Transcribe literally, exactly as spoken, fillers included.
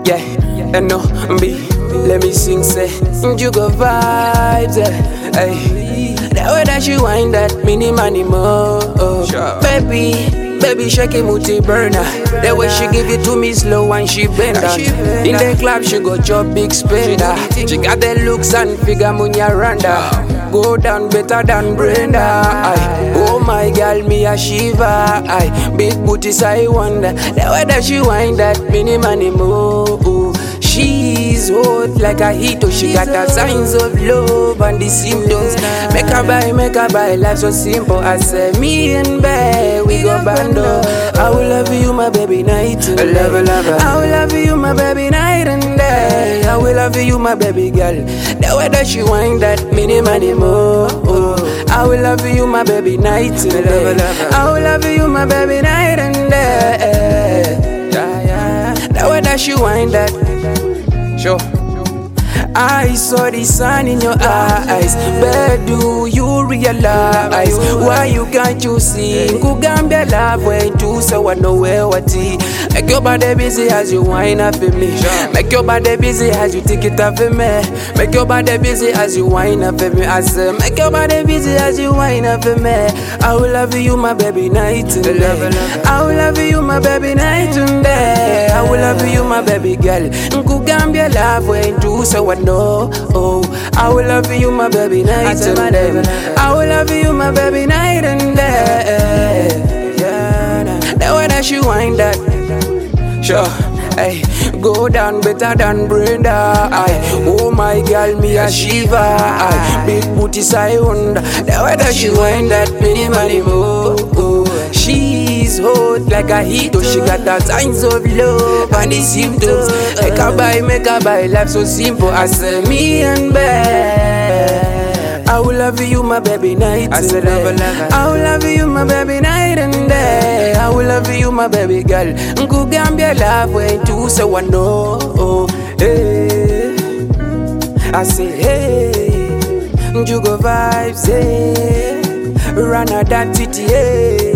Yeah, and no, me, let me sing, say, you go vibes, yeah. Hey, the way that she wind that mini money more, oh. Sure. Baby, baby, shake it, multi burner. The way she give it to me slow and she bend down. In the club, she go chop big spender. She got the looks and figure munya randa. Go down better than Brenda. Aye. Oh my girl, me a shiva. Aye. Big booties, I wonder. The way that she wind that mini money move. She's hot like a heat. Oh, she got the signs of love and the symptoms. Make her buy, make her buy. Life so simple. I say me and bae, we go bando. I will love you, my baby, night and day. I will love you, my baby, night and day. I will love you, my baby girl. The way that she wind that mini money more. I will love you, my baby, night and day. I will love you, my baby, night and day. The way that she wind that. Sure. I saw the sun in your eyes, but do you realize why you can't you see? Kugambia love when to so I know where what tea. Make your body busy as you wine up for me. Make your body busy as you take it up for me. Make your body busy as you wine up for me. I say, make your body busy as you wine up for me. I will love you, my baby, night and day. I will love you, my baby, night and day. I will love you, my baby girl. Kugambia love when to so I know. Oh, I will love you, my baby, night and day. I will love you, my baby, night and day. Yeah, the way that she wind that. Sure, hey, go down better than Brenda. Aye. Oh my girl, me a shiva. Aye. Big booties, I wonder. The way that she wind that mini money move. She's hot like a heat. Oh, she got the signs of love and the symptoms. Make her buy, make her buy. Life so simple. I say me and bae. I will love you, my baby, night and day. I will love you, my baby, night and day. I will love you, my baby girl. Nkugambia love when to so I know. Hey, I say hey, you go vibes, hey, run a that titty, hey.